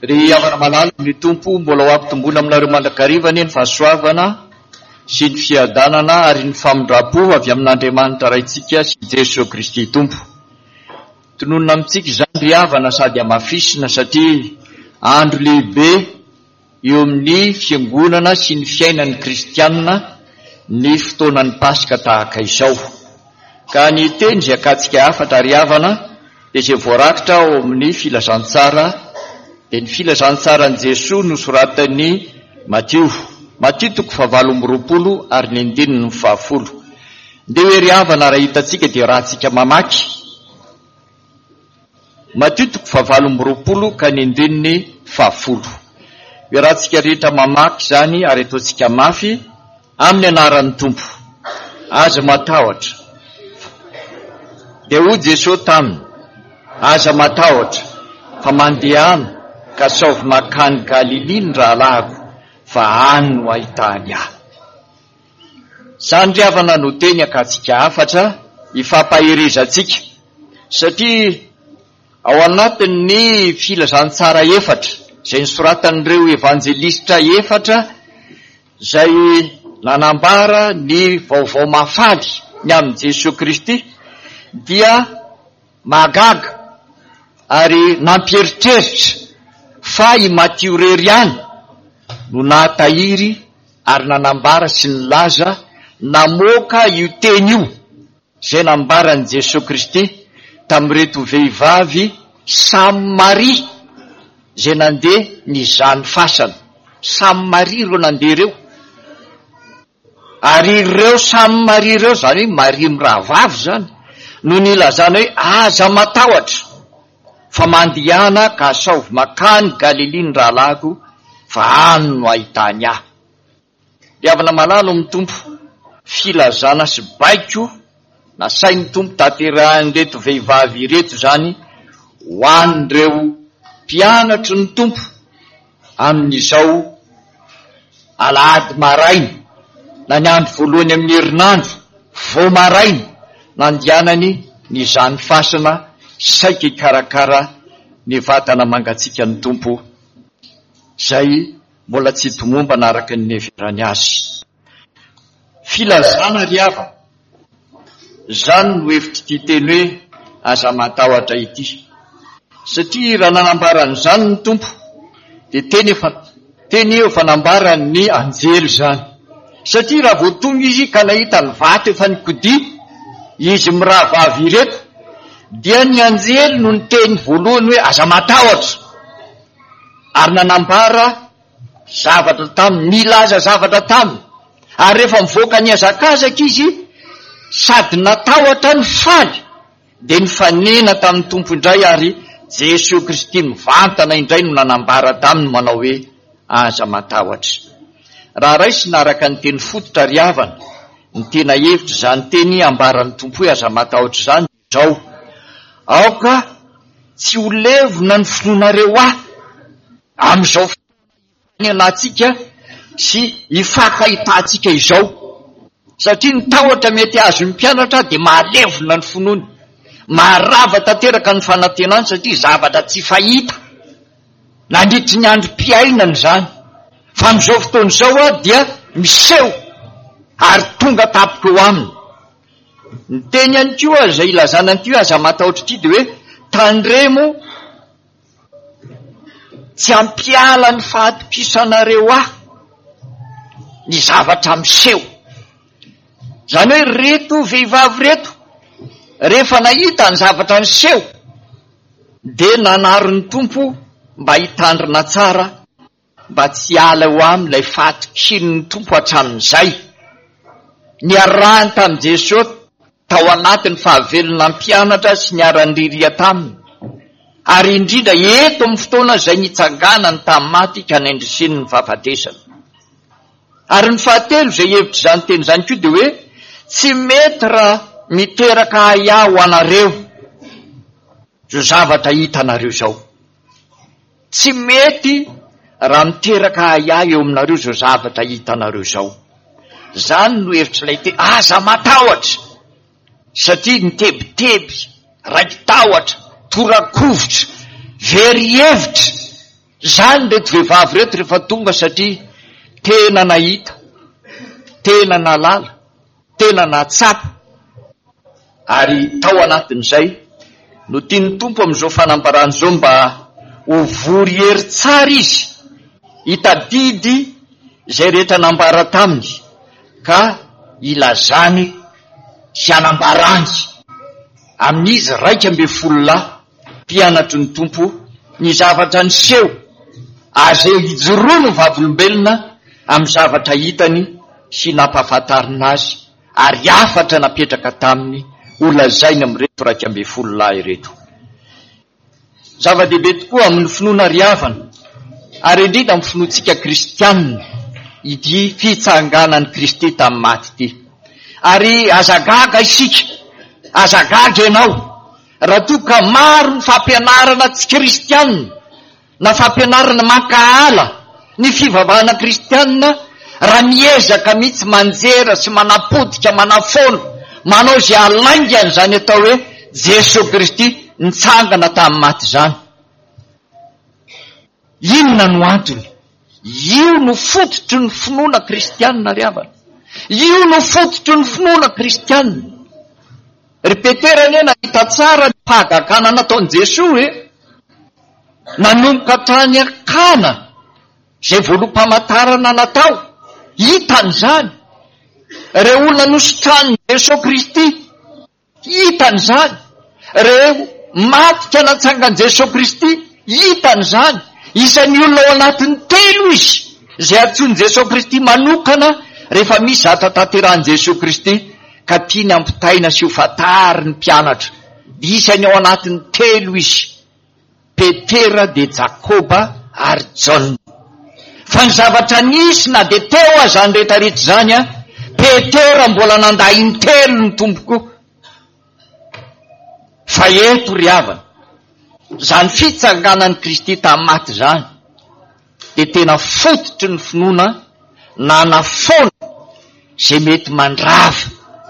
ry havana malalo ny tompo mbola ho ampitomboana aminareo mandakarivany ny fahasoavana sy ny fiadanana ary ny famindrapo avy amin'Andriamanitra raintsika sy Jesosy Kristy tompo. Tononona amintsika izany ry havana sady amafisina satria andro lehibe eo amin'ny fiangonana sy ny fiainan'ny kristianina ny fotoanan'ny Pasika tahaka izao. Ka ny teny izay akatsika hafatra ry havana dia izay voarakitra ao amin'ny filazantsara dia ny filazantsarani Jesosy nosoratan'ny Matio 7:20 ary ny 9:10. Nde hoe ry havana raha hitantsika dia raha tsika mamaky Matio 7:20 ka ny 9:10. Hoe raha tsika rehetra mamaky zany ary ataontsika mafy amin'ny anaran'ny tompo, aza matahotra. Dia hoy Jesosy taminy, aza matahotra fa mandehana ka saovy makany Galily ny rahalahiko, fa any no ahitany ahy. Zany ry havana no teny akatsika hafatra ifampaherezantsika, satria ao anatin'ny filazantsara efatra izay nisoratan'ireo evanjelistra efatra izay nanambara ny vaovao mafaly ny amin'i Jesosy Kristy dia magaga ary nampieritreritra fa i Matio rery ihany no nahatahiry ary nanambara sy nilaza namoaka io teny io izay nambaran'i Jesosy Kristy tamin'ireto vehivavy Samaria izay nandeha nizany fasana. Samaria ireo nandeha ireo, ary ireo Samaria ireo zany hoe Maria mirahavavy zany no nilazana hoe aza matahotra fa mandehana ka saovy makany Galily ny rahalahiko, fa any no ahitany ahy. Ry havana malalo amin'ny tompo, filazana sy baiko nasain'ny tompo taterahan'ireto vehivavy ireto zany ho an'ireo mpianatry ny tompo amin'izao alahady maraina na ny andro voalohany amin'ny herinandro vao maraina nandehanany ny zany fasana saika ikarakara ny vatana mangatsika ny tompo zay mbola tsy tomomba naraka ny neverany azy. Filazana ry hava zany no hevitry ty teny hoe aza matahotra ity, satria raha nanambaran'izany ny tompo dia teny eo fanambarany anjely zany, satria raha vao tonga izy ka nahita ny vato efa nikodia izy mirahavavy ireto dia ny anjely no ny teny voalohany hoe aza matahotra, ary nanambara zavatra taminy, nilaza zavatra taminy, ary rehefa mivoaka ny azakazaka izy sady natahotra ny faly dia nifanena tamin'ny tompo indray, ary Jesosy Kristy mivantana indray no nanambara taminy manao hoe aza matahotra. Raha raisy naraka ny teny fototra ry havana, ny tena hevitra zany teny ambaran'ny tompo hoe aza matahotra zany izao: aoka tsy ho levona ny finoanareo ahy amin'izao fotoana anatsika sy ifakahitantsika izao, satria ny tahotra mety azo ny mpianatra dia mahalevona ny finoany, maharava tanteraka ny fanantenany, satria zavatra tsy fahita nandritry ny androm-piainany zany. Fa amin'izao fotoana izao dia miseho ary tonga tapoko eo aminy. Ny teny ihany koa izay ilazana an'ity hoe aza matahotra ity dia hoe tandremo tsy ampiala ny fahatokisanareo ahy ny zavatra miseho. Zany hoe reto vehivavy reto rehefa nahita ny zavatra niseho dia nanary ny tompo mba hitandrina tsara, mba tsy ala ho amin'ilay fahatokiny tompo hatramin'izay. Ny arahany tamin'i Jesosy tao anatin'ny fahavelona mpianatra sy ny aran-driria taminy, ary indrindra eto amin'ny fotoana izay nitsanganany tamin'ny maty ka nendrisiny ny fahafatesana. Ary ny fahatelo izay hevitra izany teny izany koa dia hoe tsy mety raha miteraka ahiahy ho anareo zao zavatra hitanareo zao. Tsy mety raha miteraka ahiahy eo aminareo zao zavatra hitanareo zao. Zany no hevitra ilay teny aza matahotra, satria nitebiteby, raiki-tahotra, torakovitra, very hevitra Zany reto vehivavy reto rehefa tonga satria tena nahita, tena nalala, tena natsapa, ary tao anatin'izay no tiany tompo amin'izao fanambarana izao mba ho vory hery tsara izy hitadidy izay rehetra nambara taminy ka ilazany sy anambarany amin'izy 12 mpianatry ny tompo ny zavatra niseho aze hijorono ny vavolombelona amin'ny zavatra hitany sy nampahafantarina azy ary afatra napetraka taminy olazainy amin'reto 12 ireto. Zava-dehibe tokoa amin'ny finoana riavana ary indrindra amin'ny finoantsika kristianina ity fitsanganan'ny Kristy tamin'ny maty ity. Ary azagaga isika, azagaga ianao raha toa ka maro ny fampianarana tsy kristianina na fampianarana makahala ny fivavahana kristianina raha miezaka mihitsy manjera sy manapodika manafolo manao zay alaingany zany atao hoe Jesosy Kristy nitsangana tamin'ny maty zany. Inona no antony? Io no fototry ny finoana kristianina riavana. Io no fototry ny finoana kristianina. Repeterany ena hita tsara ny fahagakana nataon'i Jesosy nanomboka hatrany akana zay volom-pamantarana natao hitany zany. Reo olona nosotran'ny Jesosy Kristy hitany zany. Reo matika natsangan'i Jesosy Kristy hitany zany. Isan'ny olona ao anatin'ny 3 izy zay antsoin'i Jesosy Kristy manokana rehefa misy zatra tanteran'i Jesosy Kristy ka tiany ampitaina sy ho fatary ny mpianatra. Isan'ny ao anatin'ny 3 izy: Petera, de Jakoba ary John. Fa ny zavatra nisy na de teo azany rehetrarehetra zany Petera mbola nanday intelo ny tompoko. Fa eto riavana zany fitsanganan'ny Kristy tamin'ny maty zany de tena fototry ny finoana na nafona zay mety mandrava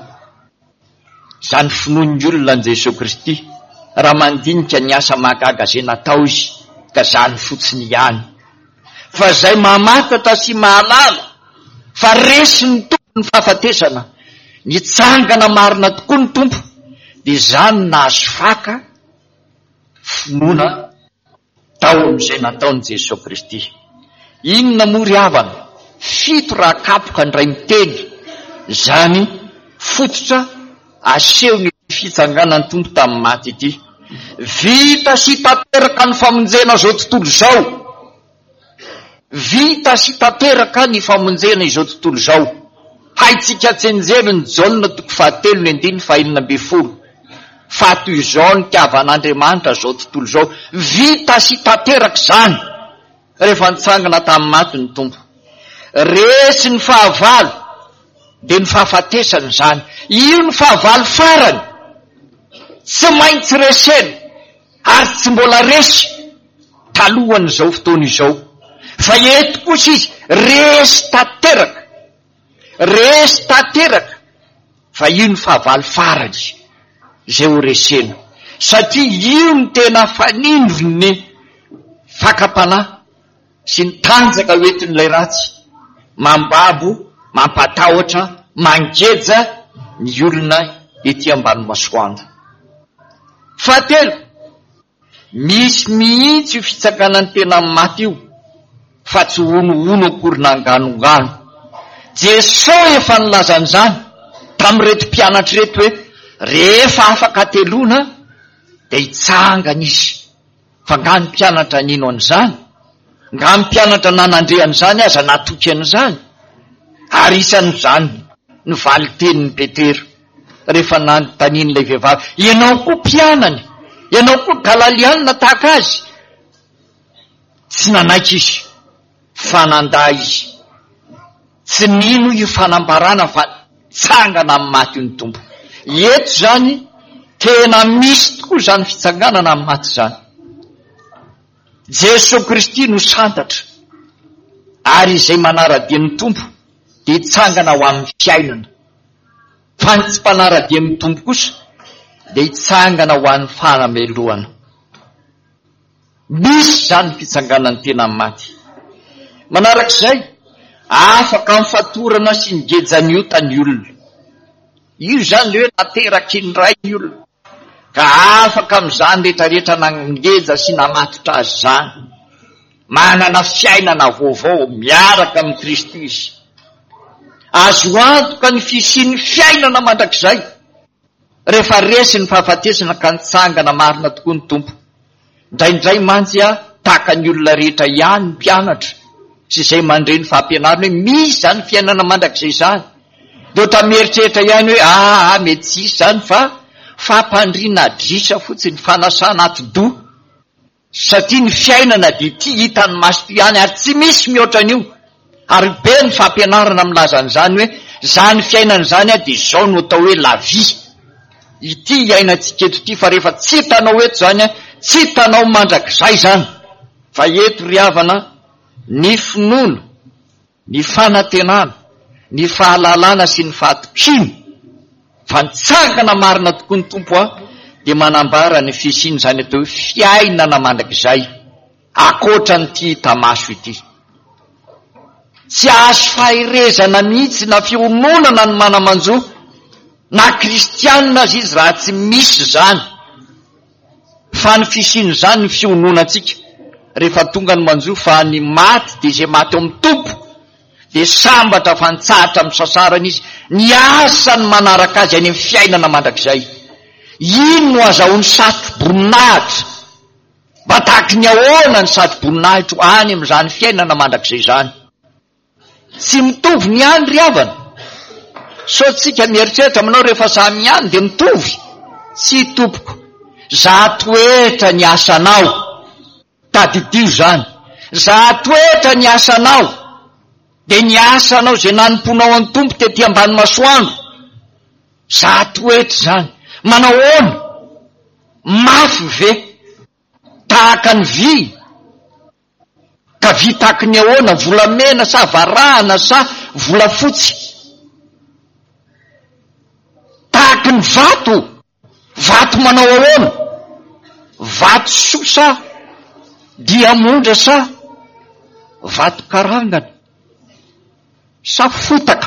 zany finoan'ny olona ny Jesosy Kristy raha mandinika ny asa mahagaga zay natao izy ka zany fotsiny ihany. Fa zay mamatatra sy mahalala fa resy ny tompo ny fahafatesana nitsangana marina tokoa ny tompo de zany nahazo faka finoana tao amin'izay nataon'i Jesosy Kristy. Inona moa riavana? 7 raha kapoka ny ray miteny zany fototra aseho ny fitsanganan'ny tompo tamin'ny maty ity. Vita sy tanteraka ny famonjena zao tontolo zao. Vita sy tanteraka ny famonjena izao tontolo zao. Haitsika tsenjery ny Jaona 3:9-12. Fato izao ny tiavan'Andriamanitra zao tontolo zao. Vita sy tanteraka zany rehefa nitsangana tamin'ny maty ny tompo. Resy ny fahavalo de ny fahafatesany zany. Io ny fahavalo farany tsy maintsy resena ary tsy mbola resy talohan'izao fotoana izao. Fa eto kosa izy resy tanteraka, resy tanteraka. Fa io ny fahavalo farany zay ho resena satria io ny tena fanindrony fakapanahy sy ny tanjaka hoentin'ilay ratsy mambabo, mampatahotra, mangeja ny olona ety ambany masoandro. Fahatelo, misy mihitsy io fitsakanany tena amin'ny maty io fa tsy ono akory nanganongano. Jesosy efa nilazany zany tamin'ny reto mpianatra reto hoe rehefa afaka telona de hitsangana izy. Fa nga ny mpianatra nino an'izany? Nga ny mpianatra nanandre an'izany aza natoky an'izany? Ary isan'izany ny valy tenin'ny Petera rehefa nanotanin'ilay vehivavy, ianao koa mpianany, ianao koa galalianina tahaka azy. Tsy nanaiky izy fa nanda izy. Tsy nino io fanambarana fa tsangana amin'ny maty ny tompo. Eto zany tena misy tokoa zany fitsanganana amin'ny maty zany. Jesosy Kristy no santatra ary izay manaradia ny tompo de hitsangana ho amin'ny fiainana. Fa ny tsy mpanaradia ny tompo kosa de hitsangana ho an'ny fanameloana. misy zany fitsanganany tena maty. Manarak'izay, afaka mifatorana sy migejany ota ny olona. Io zany le hoe nateraky ny ray ny olona, ka afaka am'izany rehetrarehetra nangeja sy namatotra azy zany. Manana fiainana vaovao miaraka amin'ny Kristy izy. Azo antoka ny fisian'ny fiainana mandrakizay rehefa resy ny fahafatesana ka nitsangana marina tokoa ny tompo. Indraindray mantsy tahaka ny olona rehetra ihany mpianatra sy izay mandre ny fampianarana hoe misy zany fiainana mandrakizay zany. Deo ta mieritreritra ihany hoe mety tsisy zany fa fampandriana drisa fotsiny fanasana aty-do. Satria ny fiainana dia ity hitany maso ihany ary tsy misy mihoatran'io. Ary be ny fampianarana milazany zany hoe zany fiainana zany dia zao no atao hoe la vie. Ity iainantsika eto ity fa rehefa tsy hitanao eto zany tsy hitanao mandrakizay zany. Fa eto ry havana, ny finono, ny fanantenana, ny fahalalana sy ny fahatokiana fa nitsangana marina tokoa ny tompo dia manambara ny fisiany zany atao hoe fiainana mandrakizay akoatra nyty hita maso ity. Tsy azo faherezana mihitsy na fiononana ny manamanjo na kristianina azy izy raha tsy misy zany. Fa ny fisiany zany ny fiononantsika rehefa tonga ny manjo fa ny maty dia izay maty ao amin'ny tompo dia sambatra fa nitsahatra amin'ny sasarana izy ny asa ny manaraka azy any amin'ny fiainana mandrakizay. Ino no azahoany satroboninahitra mba tahaky ny ahoana ny satroboninahitra any amin'izany fiainana mandrakizay zany. Tsy mitovy ny any ry havana. So tsika mieritreritra manao rehefa samy any dia mitovy. Tsy tompoko, zatoetra ny asanao, tadidio zany. Zatoetra ny asanao, dia ny asanao zay nanomponao any tompo tetỳ ambany masoandro. Zatoetra zany. Manao ahoana? Mafy ve? Tahaka ny vy. Ka vy tahaky ny ahoana? Volamena sa varahana sa volafotsy? Tahaky ny vato. Vato manao ahoana? Vato soa sa diamondra sa vato karangana sa fotaka?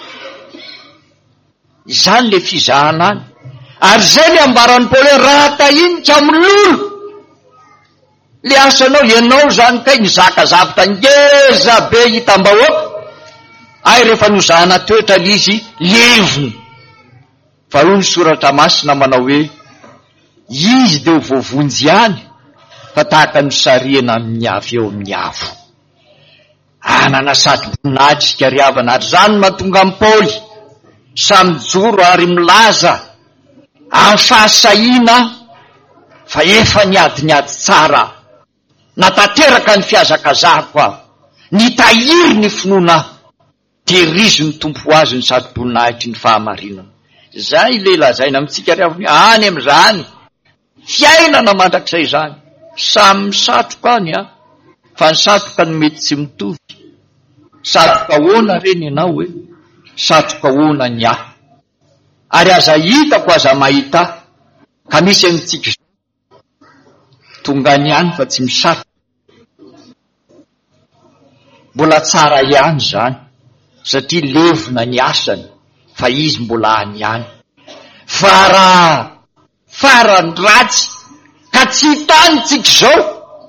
Izany le fizahana any. Ary zay le ambaran'ny Paoly raha tahinika amin'ny lolo le asanao ianao zany kay ny zakazavitra ngeza be hitam-bahoaka ay rehefa nozahana toetra lizy levony. Fa io ny soratra masina manao hoe izy dia ho voavonjy ihany fa tahaka ny sariana amin'ny avy eo amin'ny avo. Anana satroboninahitra ry havana ary zany mahatonga amin'ny Paoly samy joro ary milaza amin'ny fahasahiana fa efa niady tsara natateraka ny fiazakazahako aho nitahiry ny finoana terizo ny tompo azy ny satroboninahitry ny fahamarinana. Zay le lazaina amitsika ry havana any amin'izany fiainana mandrakizay zany samy misatroka any fa ny satroka ny mety tsy mitovy. Satroka ahoana reny ianao hoe satroka ahoana ny ahy ary aza hitako aza mahita ka misy amintsika tonga ny any fa tsy misatroka. Mbola tsara ihany zany satria levona ny asany fa izy mbola any ihany. Fa raha farany ratsy ka tsy hitanitsika zao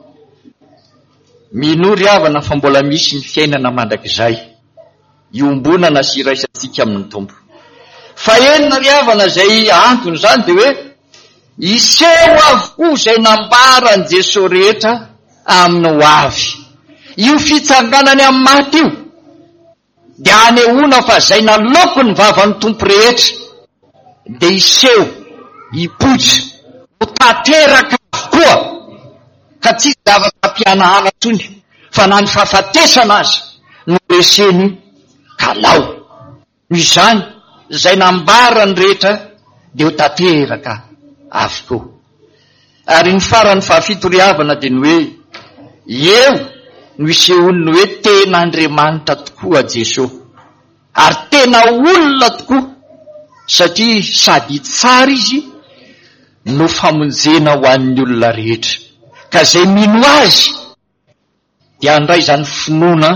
minory havana fa mbola misy ny fiainana mandrakizay iombonana sy iraisantsika amin'ny tompo. Fa enina ry havana zay antony zany dia hoe iseho avokoa zay nambarany Jesosy rehetra amin'ny ho avy. Io fitsanganany amin'ny maty io dia anehoana fa zay naloko ny vavan'ny tompo rehetra dia iseho hipotsy ho tanteraka avokoa ka tsy zavatra-pianahana tsony fa na ny fahafatesana azy no reseny kalao. Izany zay nambarany rehetra dia ho tanteraka avokoa. Ary ny farany fahafito ry havana dia ny hoe eo no isehony ny hoe tena Andriamanitra tokoa Jesosy ary tena olona tokoa satria sady tsara izy no famonjena ho an'ny olona rehetra ka zay mino azy dia andray zany finoana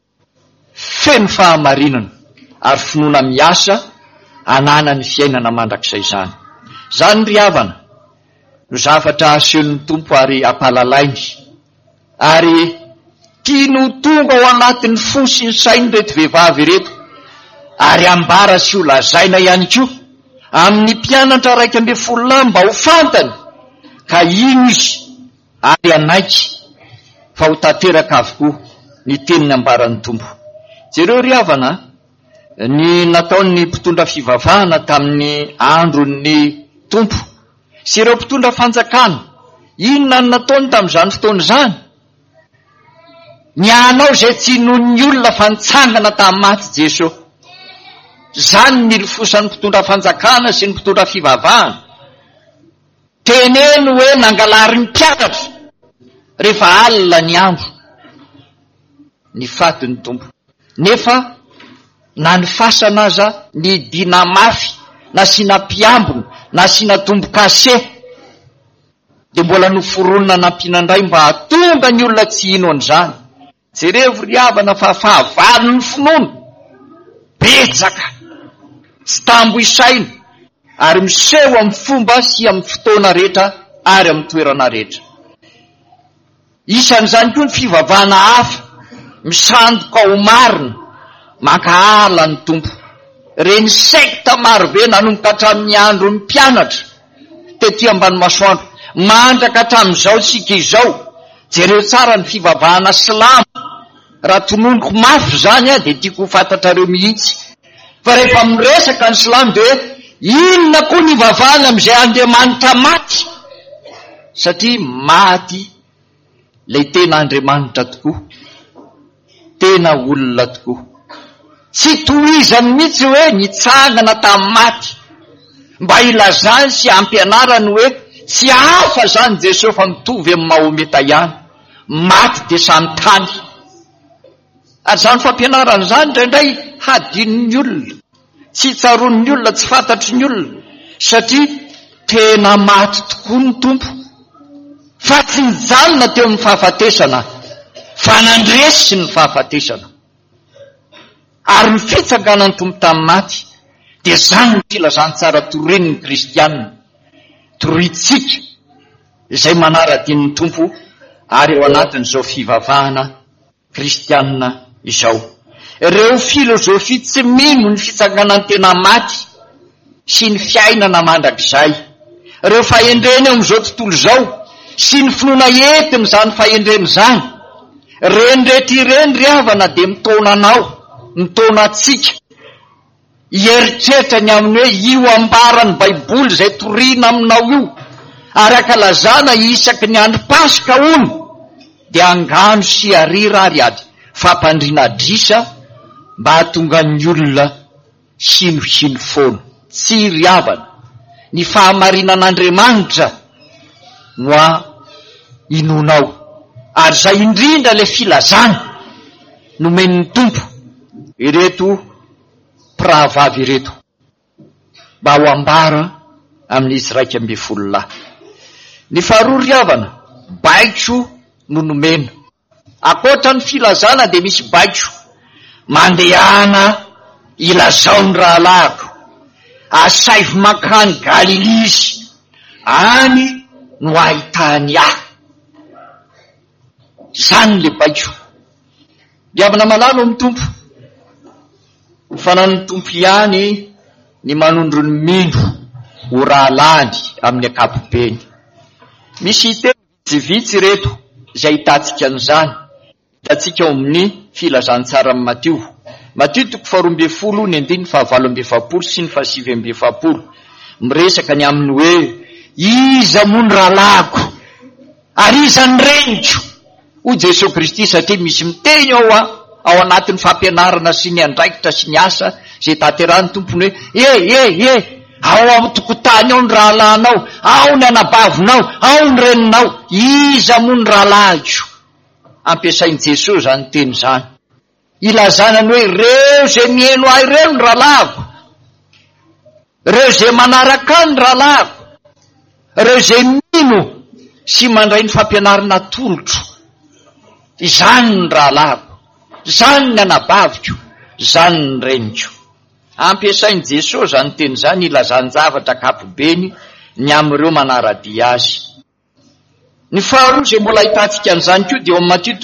feno fahamarinana ary finoana miasa anana ny fiainana mandrakizay zany. Zany ry havana no zavatra asehon'ny tompo ary apalalainy, ary tiano tonga ao anatin'ny fo sy ny sainy reto vehivavy reto, ary ambara sy ho lazaina ihany koa amin'ny mpianatra 12 mba ho fantany ka ino izy ary anaiky fa ho tanteraka avokoa ny teniny ambaran'ny tompo. Jereo ry havana ny nataon'ny mpitondra fivavahana tamin'ny andron'ny tompo sy ireo mpitondra fanjakana, inona ny nataony tamin'izany fotoana zany? Ny anao zay tsy nohon'ny olona fa nitsangana tamin'ny maty Jesosy. Zany ny rifosan'ny mpitondra fanjakana sy ny mpitondra fivavahana. Teneno hoe nangalary ny mpiakatra rehefa alina ny andro ny fatin'ny tompo. Nefa na ny fasana aza ny dina mafy na sina mpiambina na sina tombo-kase dia mbola noforonina nampinandray mba hatonga ny olona tsy ino an'izany. Jerevo ry havana fa fahavalony finoana betsaka tsy tambo isaina ary miseho amin'ny fomba sy amin'ny fotoana rehetra ary amin'ny toerana rehetra. Isan'izany koa ny fivavahana hafa misandoka ho marina maka ala ny tompo. Reny sekta marobe nanomboka hatramin'ny andro ny mpianatra tety ambany masoandro mandraka hatramin'izao tsika izao. Jereo tsara ny fivavahana silamo. Raha tononoko mafy zany dia tiako ho fantatrareo mihitsy fa rehefa miresaka ny silamo dia inona koa ny vavahana amin'izay Andriamanitra maty, satria maty lay tena Andriamanitra tokoa, tena olona tokoa. Tsy tohizany mihitsy hoe nitsangana tamin'ny maty, mba ilazany sy ampianarany hoe tsy hafa zany Jesosy fa mitovy amin'ny Mahometa ihany, maty dia samy tany. Ary zany fampianarana zany indraindray hadin'ny olona, tsy tsaron'ny olona, tsy fantatry ny olona, satria tena maty tokoa ny tompo fa tsy nijalona teo amin'ny fahafatesana fa nandresy ny fahafatesana. Ary ny fitsanganan'ny tompo tamin'ny maty dia zany ny filazany tsara toren'ny kristianina, torintsika izay manara-din'ny tompo ary eo anatin'izao fivavahana kristianina izao. Ireo filozofia tsy mino ny fitsanganan'ny tena maty sy ny fiainana mandrakizay, ireo fahendreny eo amin'izao tontolo izao sy ny finoana entiny zany fahendreny zany, reny rehetra ireny ry havana dia mitaonanao, mitaona atsika hieritreritra ny amin'ny hoe io ambarany baiboly izay toriana aminao io ary akalazana isaky ny andro Paska ono dia angano sy arira ary ady fampandriana drisa mba hahatonga ny olona sino foana. Tsy ry havana ny fahamarinan'Andriamanitra no inonao, ary zay indrindra le filazana nomen'ny tompo ireto prahavavy ireto mba ho ambara amin'izy 12 Ny faharoa ry havana, baitro no nomena. Akoatra ny filazana dia misy baitro mandehana ilazao ny rahalahiko, asaivy makany Galilisy any no ahitany ahy. Zany le baitro. Ry havana malalo amin'ny tompo, fanan'ny tompo ihany ny manondro ny mino ho rahalany amin'ny ankapobeny. Misy teny vitsivitsy reto izay hitantsika an'izany, hitantsika ao amin'ny filazantsara amin'ny Matio 12 ny 7 sy ny 7 miresaka ny aminy hoe iza moa ny rahalahiko ary iza ny reniko ho Jesosy Kristy, satria misy miteny ao anatin'ny fampianarana sy ny andraikitra sy ny asa zay tanterahany tompony hoe ao amin'ny tokotany ao ny rahalahinao, ao ny anabavinao, ao ny reninao, iza moa ny rahalahiko. Ampiasain'i Jesosy zany teny zany, ilazanany hoe reo zay mieno ahy ireo ny rahalahiko, reo zay manaraka ny rahalahiko, reo zay mino sy mandray ny fampianarana tolotro. Izany ny rahalako, izany ny anabaviko, izany ny reniko. Ampiasain'i Jesosy zany teny zany ilazany zavatra kapobeny ny amin'ireo manaradia azy. Ny faharoa izay mbola ahitantsika an'izany koa dia ao amin'ny Matteo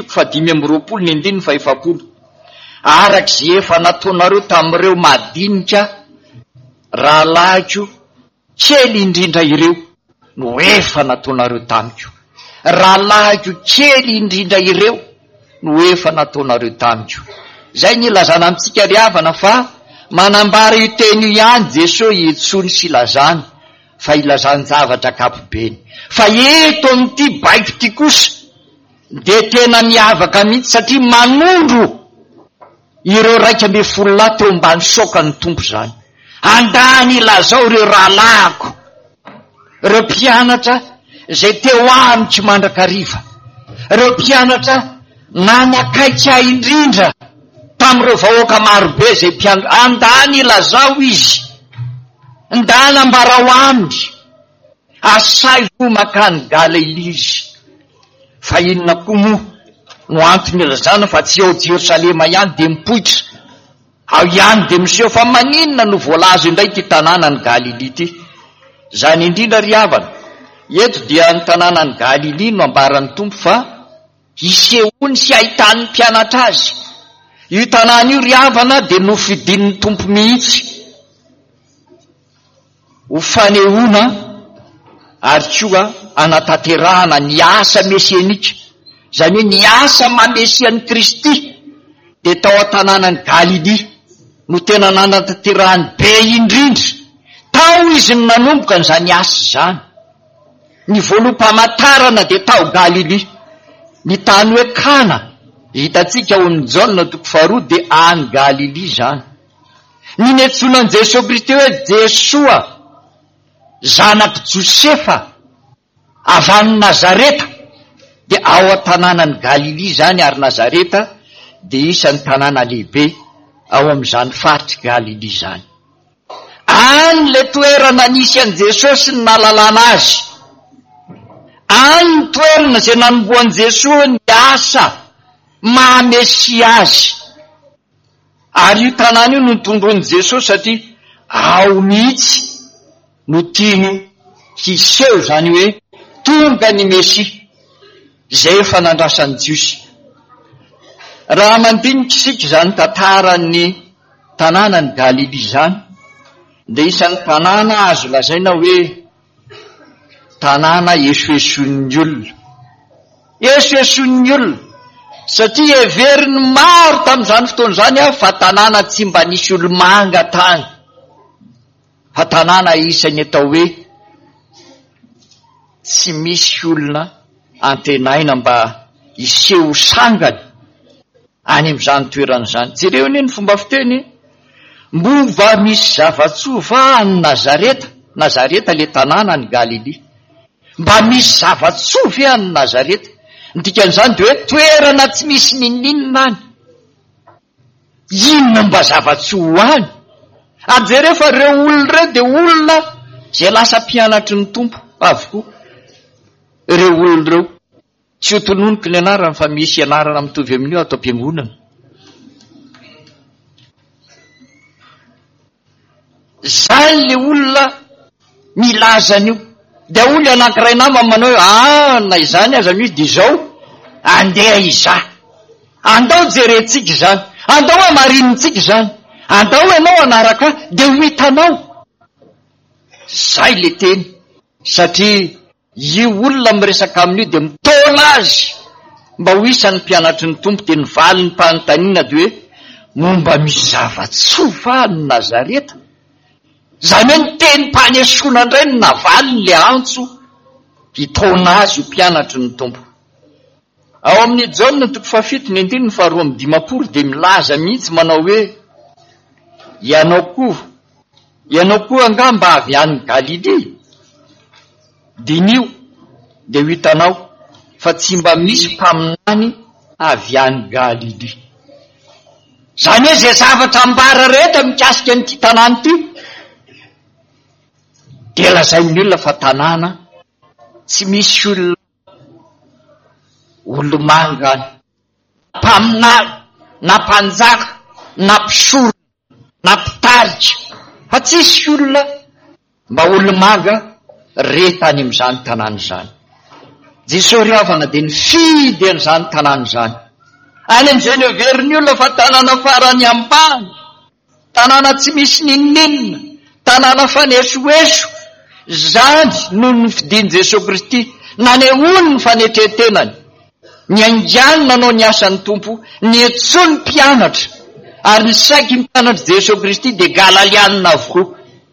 5:20 arak'izay efa nataonareo tamin'ireo madinika rahalahiko kely indrindra ireo no efa nataonareo tamiko. Rahalahiko kely indrindra ireo no efa nataonareo tamiko. Zay ny ilazana amintsika ry havana fa manambara io teny io ihany Jesosy itsony sy ilazany fa ilazany zavatra kapobeny. Fa eto amin'ity baiko ty kosa de tena miavaka mihitsy satria manondro ireo 12 teo ambany saokany tompo zany. Andany ilazao ireo rahalahako, ireo mpianatra zay teo amiko mandrakariva, ireo mpianatra nanakaiky ahy indrindra tamin'ireo vahoaka marobe zay mpianatra. Andany ilazao izy, andany ambarao aminy, asay ho makany Galilea izy. Fa inona koa moa no antony ilazana fa tsy ao Jerosalema ihany de mipoitra, ao ihany de miseho fa maninona no voalazo indray ty tanànany Galilea ty. Zany indrindra ry havana, eto dia ny tanànany Galilea no ambaran'ny tompo fa isehony sy ahitany mpianatra azy. Io tanàna io ry havana de nofidin'ny tompo mihitsy ho fanehoana ary koa anatanterahana ny asa mesianika. Zany hoe ny asa mamesian'ny Kristy de tao an-tanànany Galilea no tena nanatanterahany be indrindra. Tao izy no nanomboka n'izany asa zany. Ny voaloham-pamantarana de tao Galilea. Ny tany hoe Kana hitatsika ao amin'ny Jaona 2 de any Galilea zany. Ny netsonan Jesosy Kristy hoe Jesoa zanaky Josefa avy any Nazareta de ao an-tanànany Galilea zany, ary Nazareta de isan'ny tanàna lehibe ao amin'izany faritry Galilea zany. Any le toerana nisy an Jesosy ny nalalana azy, any ny toerana zay nanomboan Jesosy ny asa mahamesi azy. Ary io tanàna io no tondroan Jesosy satria ao mihitsy no tiany hiseho zany hoe tonga ny Mesia zay efa nandrasan'ny Jiosy. Raha mandinika isika zany tantaran'ny tanànany Galilea zany de isan'ny tanàna azo lazaina hoe tanàna esoeson'ny olona. Esoeson'ny olona satria everiny maro tamin'izany fotoana zany fa tanàna tsy mba nisy olo-manga tany, fa tanàna isany atao hoe tsy misy olona antenaina mba iseho sangany any amin'izany toerana zany. Jereo ny fomba fiteny, mbova misy zavatsoa any Nazareta. Nazareta le tanàna ny Galilea. Mba misy zavatsoa ve any Nazareta? Ndikan'izany de hoe toerana tsy misy ninninona any. Inona mba zavatsoa any? Ajereo fa reo olona reo de olona zay lasa mpianatry ny tompo avokoa. Reo olona reo tsy ho tononiko ny anarana fa misy anarana mitovy amin'io atao am-piangonana. Zany le olona milaza an'io. De olona anankiray nama manao na izany aza misy de izao andeha iza, andao jerentsika zany, andao amarinitsika zany, andao ianao anaraka de ho hitanao. Zay le teny, satria io olona miresaka amin'io de mitaona azy mba ho isan'ny mpianatry ny tompo. De nivaly ny mpanontaniana de hoe momba misy zavatsoa any Nazareta. Zany hoe ny teny mpanesoana indray no navaliny le antso hitaona azy ho mpianatry ny tompo. Ao amin'ny Jaona 7:2 de milaza mihitsy manao hoe ianao koa angamba avy any Galilea, dinio de ho hitanao fa tsy mba misy mpaminany avy any Galilea. Zany hoe zay zavatra ambara rehetra mikasika an'ity tanàna ity de lazain'ny olona fa tanàna tsy misy olona olomangany, mpaminary, na mpanjaka, na mpisorona, na mpitarika, fa tsisy olona mba olomanga retany am'izany tanàna zany. Jesosy ry havana dia nifidy an'izany tanàna zany. Any am'izany overiny olona fa tanàna farany ambany, tanàna tsy misy ninninina, tanàna fanesoeso, zany noho ny fidiny Jesosy Kristy nanehoany ny fanetretenany. Ny angany nanao ny asan'ny tompo, ny etsony mpianatra, ary ny saiky mpianatra Jesosy Kristy dia galalianina avokoa.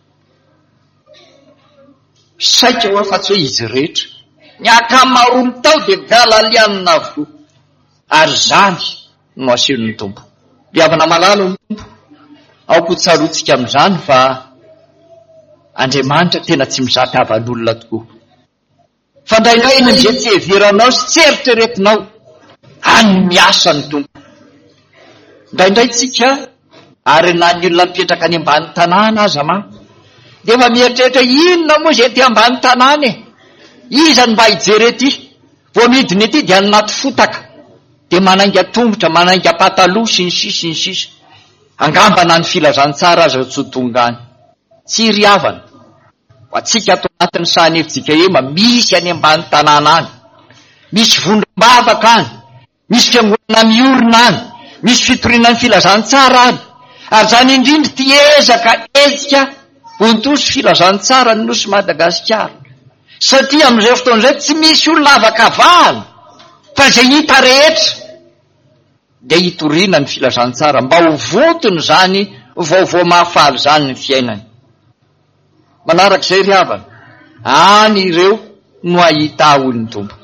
Saika ho afa-tsy hoe izy rehetra, ny akamaroany tao dia galalianina avokoa, ary zany no asehon'ny tompo. Riavana malalo ny tompo, aoko tsarotsika amin'izany fa Andriamanitra tena tsy mizaka avan'olona tokoa. Fa indraindray izay tsy heveranao sy tsy eritreretinao, any miasa ny tompo. Indraindray tsika, ary na ny olona mipetraka any ambany tanàna aza dia efa mieritreritra inona moa izay ty ambany tanàna e? Iza mba hijery ety? Vao midiny ety dia anaty fotaka, dia manainga tongotra, manainga pataloha sy ny sisa. Angambana ny filazantsara aza tsy tonga any. Tsy ry havana. Fa tsika ato anatin'ny sahanefitsika ema, misy any ambany tanàna any, misy vondrom-bavaka any, misy fiangonana miorina any, misy fitorinan'ny filazantsara any. Ary zany indrindra ty ezaka etsika vontosy filazantsara ny nosy Madagasikara. Satria amin'izay fotoan'izay tsy misy olona afaka avahana, fa izay hita rehetra dia hitoriana ny filazantsara mba ho votony zany vaovao mahafaly zany ny fiainany. Manarak'izay ry havana, any ireo no ahita olony tompo.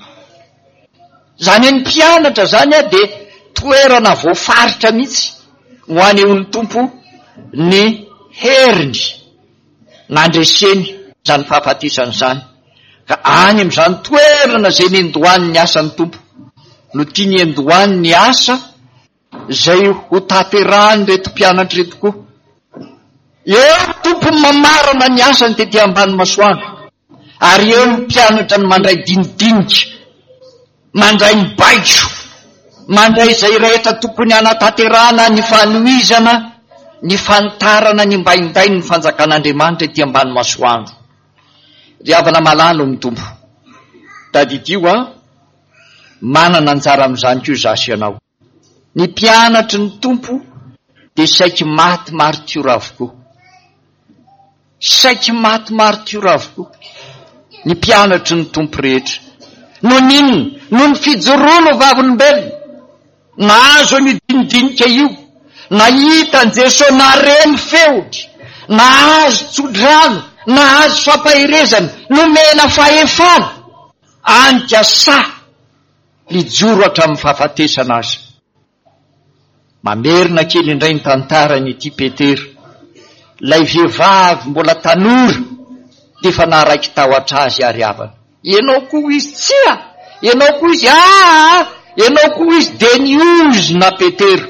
Zany ny mpianatra zany dia toerana voafaritra mihitsy ho anehon'ny tompo ny heriny nandreseny zany fahafatisany zany. Ka any am'izany toerana zay nendohany ny asan'ny tompo, no tiany endohany ny asa zay ho taterahany reto mpianatra reto koa. Eo tompo mamarana ny asany tety ambany masoandro, ary eo ny mpianatra ny mandray dinidinika, mandray ny baitro, mandray izay rehetra tokony anatanterahana ny fanoizana, ny fantarana, ny mbainday ny fanjakan'Andriamanitra ety ambany masoandro. Ry havana malalo ny tompo. Tadidio manana anjara amin'izany koa zasy ianao. Ny mpianatry ny tompo dia saiky maty martiora avokoa. Saiky maty martiora avokoa ny mpianatry ny tompo rehetra. No ninona? No ny fijorono vavolombelona, na azo ny dinidinika io, na hita ny Jesosy nareny feotry, na azo tsodrano, na azo fampahirezana, nomena fahefana, ankasa lijoro hatramin'ny fahafatesana azy. Mamerina kely indray ny tantarany ity Petera, lay vehivavy mbola tanora dia fa naraiky tahotra azy ary havana. Ianao koa izy tsia, ianao koa izy ianao koa izy deniozy na Petera.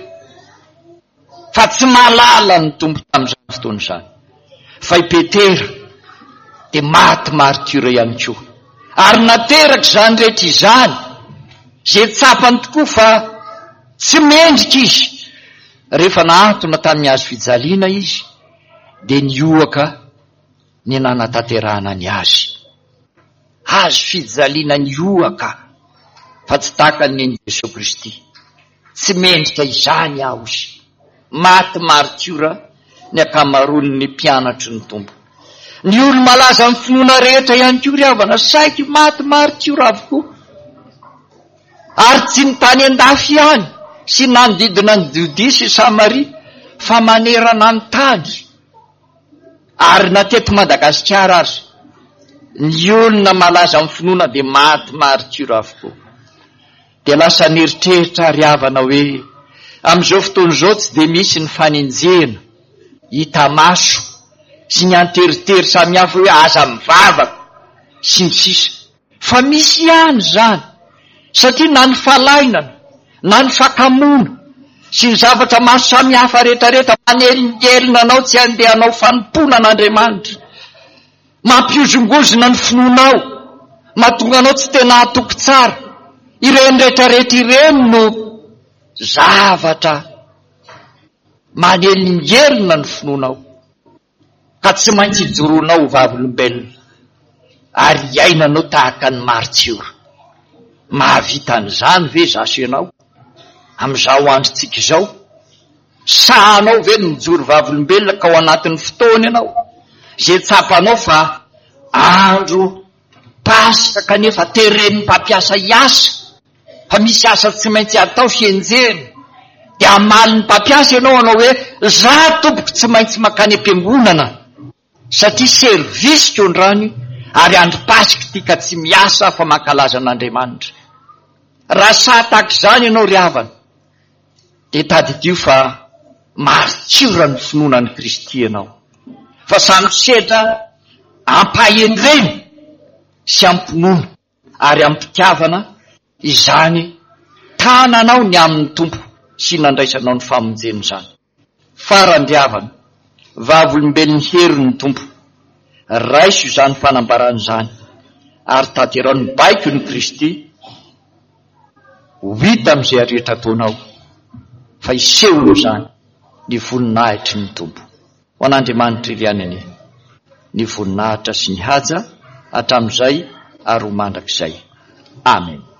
Fa tsy malala ny tompo tamin'izany fotoana izany. Fa i Petera dia maty martiora ihany koa. Ary nateraka izany rehetra izany, zay tsapany tokoa fa tsy mendrika izy. Rehefa nahatona tamin'ny hazo fijaliana izy, dia nioaka ny nanatanterahana ny azy. Hazo fijaliana nioaka, fa tsy tahaka ny Jesosy Kristy. Tsy mendrika izany aho izy. Maty martiora ny akamaroan'ny mpianatry ny tompo. Ny olo malaza amin'ny finoana rehetra ihany koa ry havana, saiky maty martiora avokoa. Ary tsy ny tany an-dafy ihany sy nanodidina ny Jodia sy Samaria, fa manerana ny tany. Ary na teto Madagasikara azy, ny olona malaza amin'ny finoana dia maty martiora avokoa. Dia lasa neritreritra ry havana hoe amin'izao fotoana izao tsy dia misy ny faninjena hita maso sy ny anteritery samihafa hoe aza mivavaka sy ny sisa. Fa misy ihany zany, satria na ny falainana, na ny fakamona sy ny zavatra maso samihafa rehetrarehetra manelingelina anao tsy andehanao fanompona an'Andriamanitra, mampiozongozona ny finoanao, mahatonga anao tsy tena atoko tsara, ireny rehetrarehetra ireny no zavatra manelingelina ny finoanao, ka tsy maintsy ijoroanao vavolombelona ary iainanao tahaka ny martsiora. Mahavita an'izany ve zaso ianao amin'izao androntsika izao? Sahanao ve ny mijoro vavolombelona ka ao anatin'ny fotoana ianao izay tsapanao fa andro pasika kanefa teren'ny mpampiasa iasa, fa misy asa tsy maintsy atao fienjeny, dia amaly ny mpampiasa ianao anao hoe za tompoko tsy maintsy makany am-piangonana satria servisiko ondrany ary andro pasika ity ka tsy miasa fa mankalaza an'Andriamanitra. Raha saha tahaka izany ianao ry havana, dia tadidio fa martsiora ny finoana ny Kristy ianao, fa samy sedra ampahendreny sy ampinoana ary ampitiavana izany tananao ny amin'ny tompo sy nandraisanao ny famonjeny zany. Farandriavana, vavolombelon'ny hery ny tompo, raiso izany fanambarana izany ary tanterao ny baiko ny Kristy ho hita amin'izay rehetra ataonao, fa iseholo izany ny voninahitry ny tompo. Ho an'Andriamanitra iry any ny voninahitra sy ny haja hatramin'izay ary ho mandrakizay. Amen.